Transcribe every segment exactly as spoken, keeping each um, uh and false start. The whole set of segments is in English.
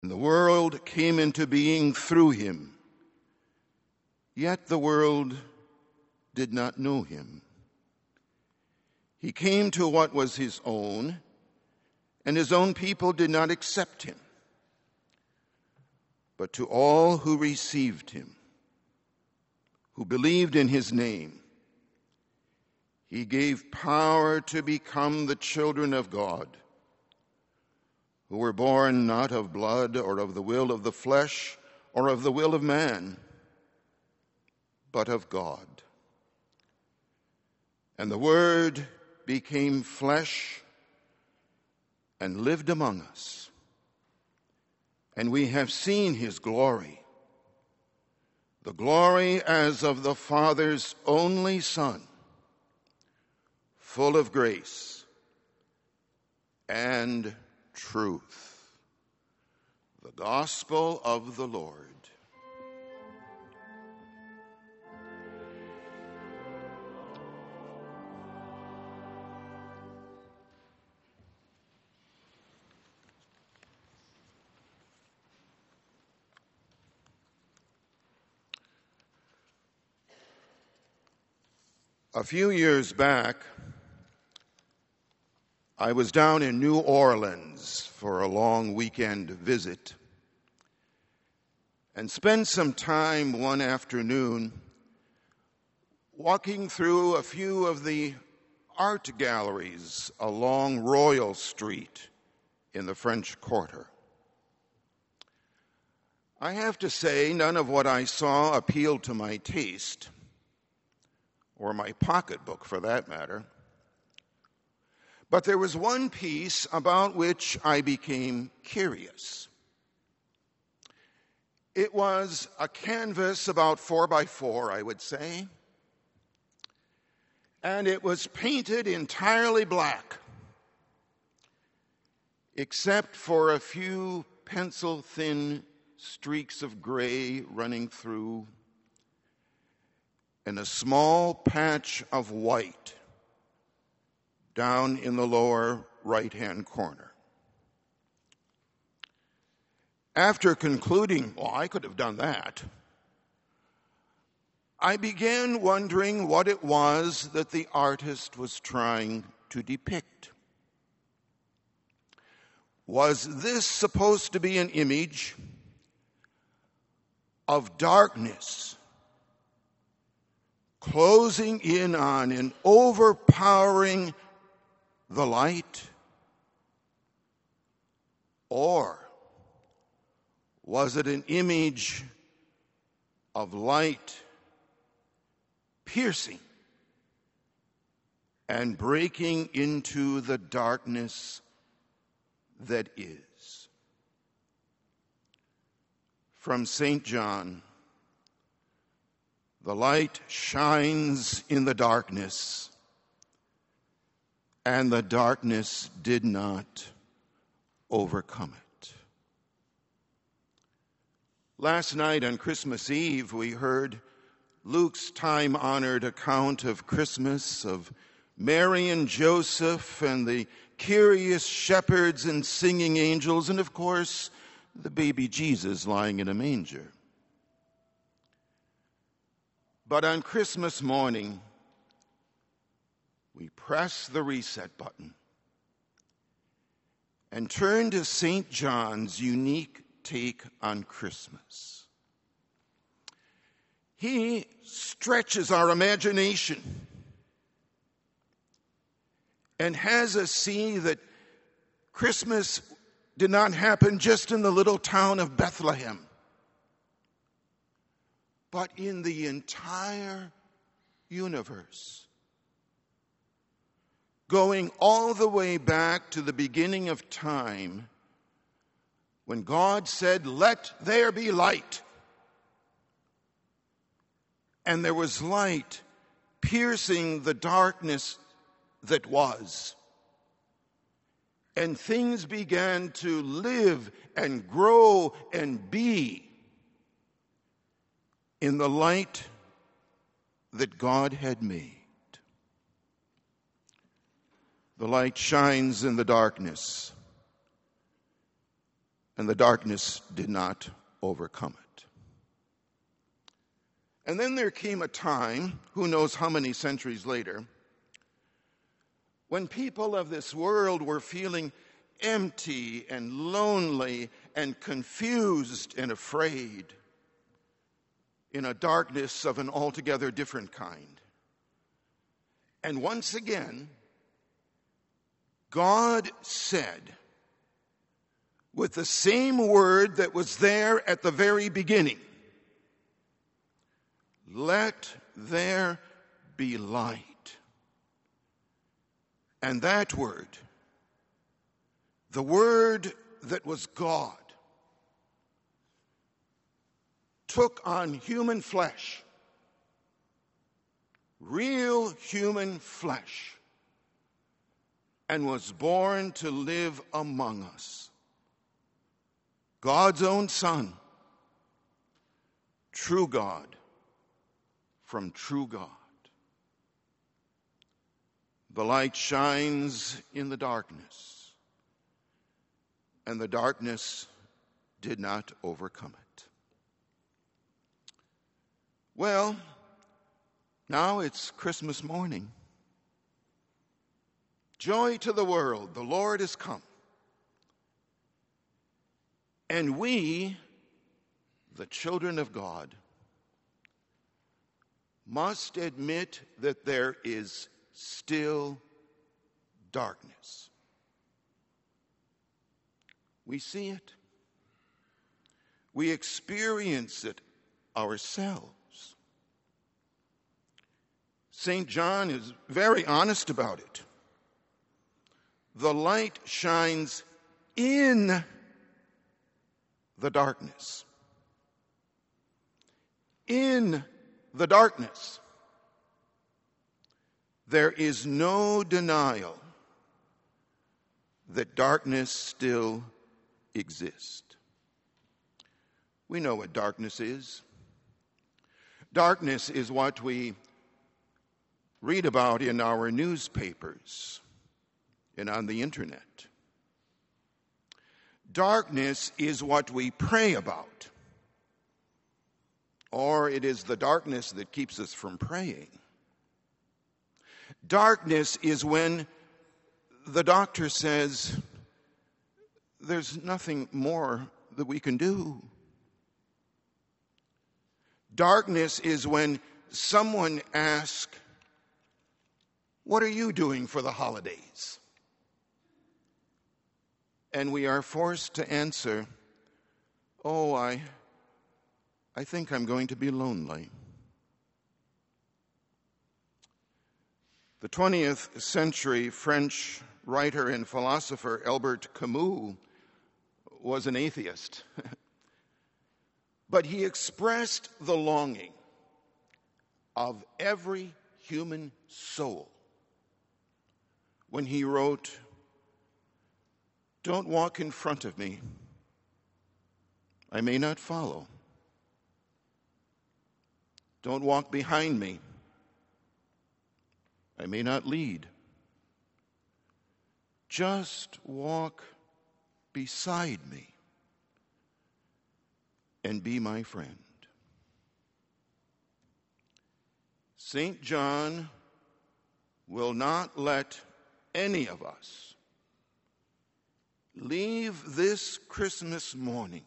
And the world came into being through him, yet the world did not know him. He came to what was his own, and his own people did not accept him. But to all who received him, who believed in his name, he gave power to become the children of God, who were born not of blood or of the will of the flesh or of the will of man, but of God. And the Word became flesh and lived among us. And we have seen his glory, the glory as of the Father's only Son, full of grace and truth. The gospel of the Lord. A few years back, I was down in New Orleans for a long weekend visit and spent some time one afternoon walking through a few of the art galleries along Royal Street in the French Quarter. I have to say, none of what I saw appealed to my taste, or my pocketbook for that matter. But there was one piece about which I became curious. It was a canvas about four by four, I would say, and it was painted entirely black, except for a few pencil-thin streaks of gray running through, and a small patch of white down in the lower right-hand corner. After concluding, well, I could have done that, I began wondering what it was that the artist was trying to depict. Was this supposed to be an image of darkness closing in on and overpowering the light? Or was it an image of light piercing and breaking into the darkness that is? From Saint John, the light shines in the darkness, and the darkness did not overcome it. Last night on Christmas Eve, we heard Luke's time-honored account of Christmas, of Mary and Joseph and the curious shepherds and singing angels, and of course, the baby Jesus lying in a manger. But on Christmas morning, we press the reset button and turn to Saint John's unique take on Christmas. He stretches our imagination and has us see that Christmas did not happen just in the little town of Bethlehem, but in the entire universe, going all the way back to the beginning of time, when God said, "Let there be light." And there was light piercing the darkness that was. And things began to live and grow and be in the light that God had made. The light shines in the darkness, and the darkness did not overcome it. And then there came a time, who knows how many centuries later, when people of this world were feeling empty and lonely and confused and afraid in a darkness of an altogether different kind. And once again, God said, with the same word that was there at the very beginning, "Let there be light." And that word, the word that was God, took on human flesh, real human flesh, and was born to live among us. God's own Son, true God from true God. The light shines in the darkness, and the darkness did not overcome it. Well, now it's Christmas morning. Joy to the world, the Lord is come. And we, the children of God, must admit that there is still darkness. We see it. We experience it ourselves. Saint John is very honest about it. The light shines in the darkness. In the darkness. There is no denial that darkness still exists. We know what darkness is. Darkness is what we read about in our newspapers and on the internet. Darkness is what we pray about, or it is the darkness that keeps us from praying. Darkness is when the doctor says, there's nothing more that we can do. Darkness is when someone asks, what are you doing for the holidays? And we are forced to answer, oh, I, I think I'm going to be lonely. The twentieth century French writer and philosopher Albert Camus was an atheist. But he expressed the longing of every human soul when he wrote, "Don't walk in front of me. I may not follow. Don't walk behind me. I may not lead. Just walk beside me and be my friend." Saint John will not let any of us leave this Christmas morning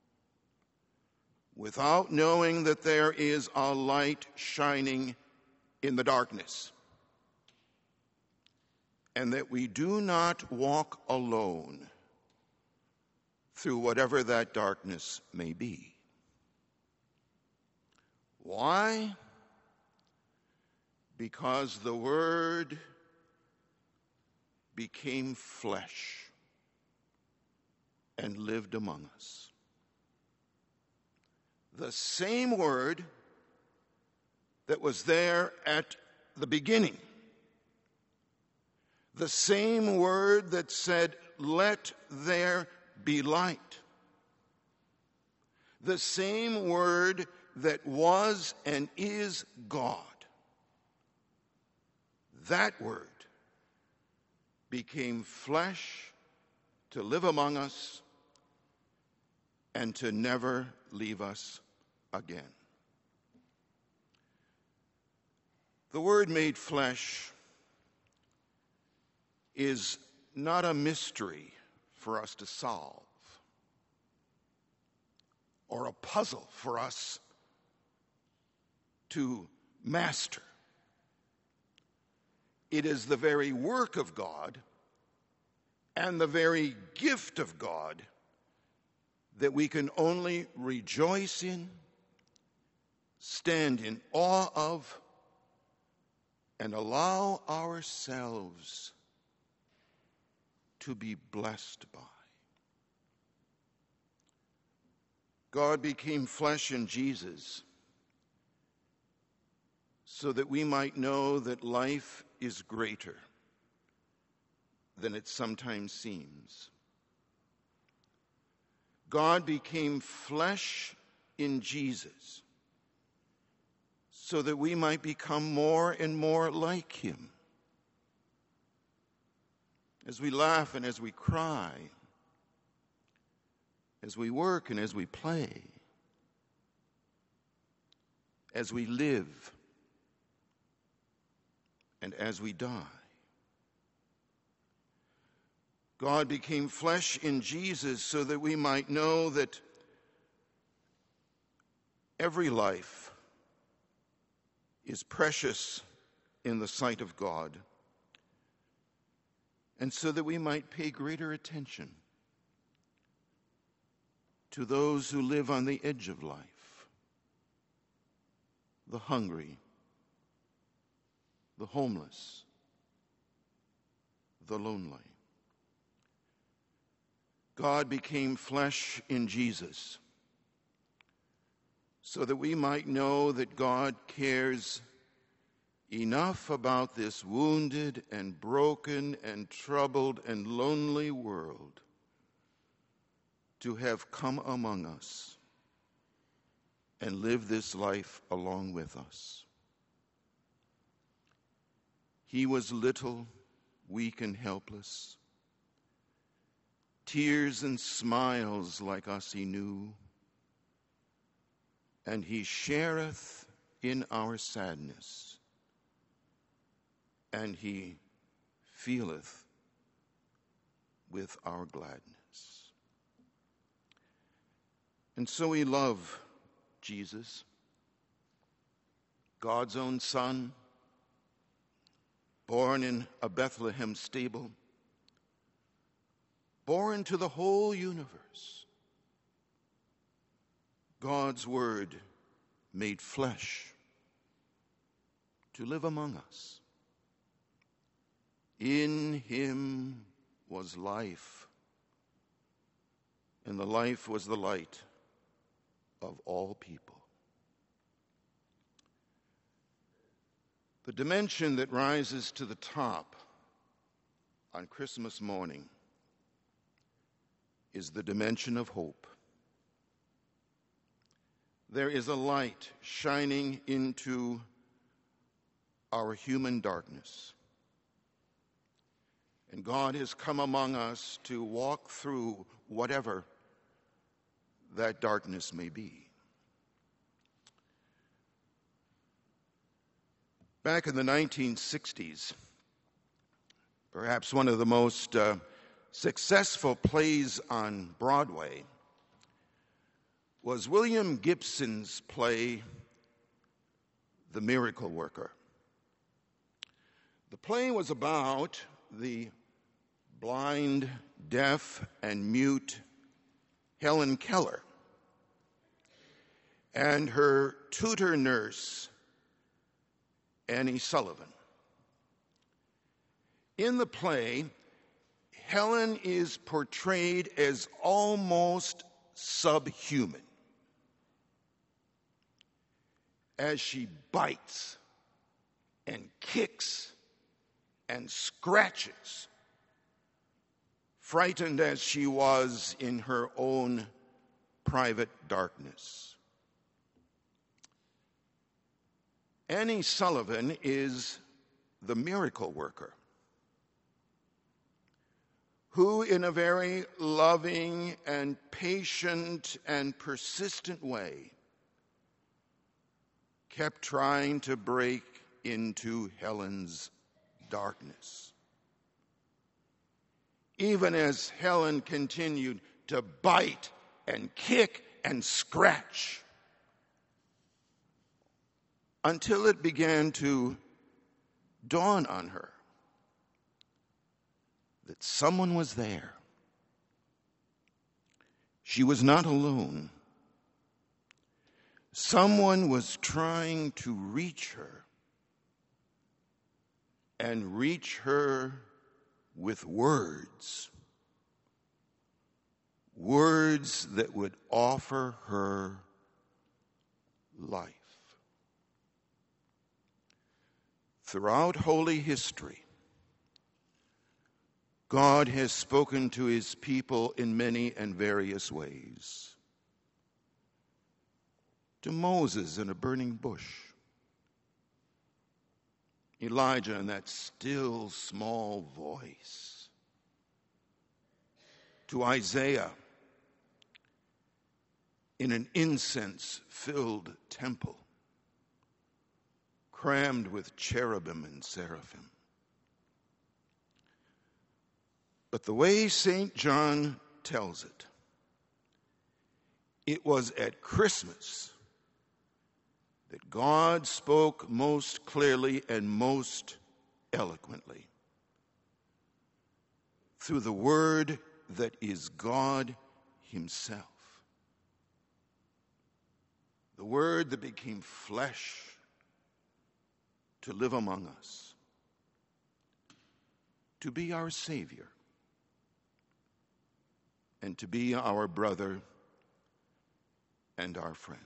without knowing that there is a light shining in the darkness, and that we do not walk alone through whatever that darkness may be. Why? Because the Word became flesh and lived among us. The same Word that was there at the beginning, the same Word that said, "Let there be light," the same Word that was and is God, that Word became flesh to live among us and to never leave us again. The Word made flesh is not a mystery for us to solve or a puzzle for us to master. It is the very work of God and the very gift of God that we can only rejoice in, stand in awe of, and allow ourselves to be blessed by. God became flesh in Jesus so that we might know that life is greater than it sometimes seems. God became flesh in Jesus so that we might become more and more like him. As we laugh and as we cry, as we work and as we play, as we live and as we die. God became flesh in Jesus so that we might know that every life is precious in the sight of God, and so that we might pay greater attention to those who live on the edge of life, the hungry, the homeless, the lonely. God became flesh in Jesus so that we might know that God cares enough about this wounded and broken and troubled and lonely world to have come among us and live this life along with us. He was little, weak, and helpless. Tears and smiles like us he knew, and he shareth in our sadness, and he feeleth with our gladness. And so we love Jesus, God's own Son, born in a Bethlehem stable, born to the whole universe. God's Word made flesh to live among us. In him was life, and the life was the light of all people. The dimension that rises to the top on Christmas morning is the dimension of hope. There is a light shining into our human darkness. And God has come among us to walk through whatever that darkness may be. Back in the nineteen sixties, perhaps one of the most uh, successful plays on Broadway was William Gibson's play, The Miracle Worker. The play was about the blind, deaf, and mute Helen Keller and her tutor nurse, Annie Sullivan. In the play, Helen is portrayed as almost subhuman as she bites and kicks and scratches, frightened as she was in her own private darkness. Annie Sullivan is the miracle worker who in a very loving and patient and persistent way kept trying to break into Helen's darkness. Even as Helen continued to bite and kick and scratch, until it began to dawn on her that someone was there. She was not alone. Someone was trying to reach her, and reach her with words. Words that would offer her life. Throughout holy history, God has spoken to his people in many and various ways. To Moses in a burning bush. Elijah in that still small voice. To Isaiah in an incense-filled temple, crammed with cherubim and seraphim. But the way Saint John tells it, it was at Christmas that God spoke most clearly and most eloquently through the Word that is God himself. The Word that became flesh to live among us, to be our Savior, and to be our brother and our friend.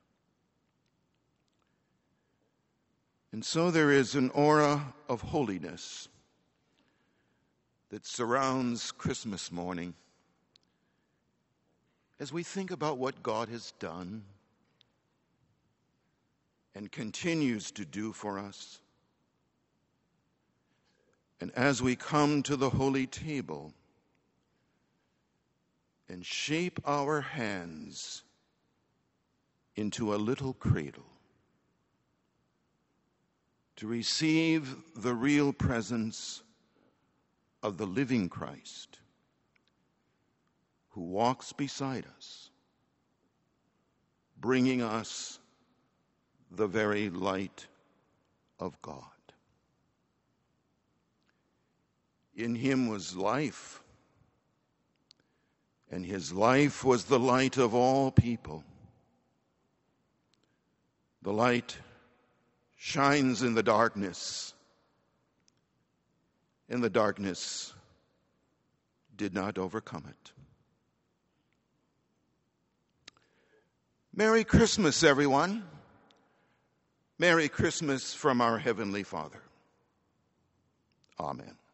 And so there is an aura of holiness that surrounds Christmas morning as we think about what God has done and continues to do for us. And as we come to the holy table and shape our hands into a little cradle to receive the real presence of the living Christ who walks beside us, bringing us the very light of God. In him was life, and his life was the light of all people. The light shines in the darkness, and the darkness did not overcome it. Merry Christmas, everyone. Merry Christmas from our Heavenly Father. Amen.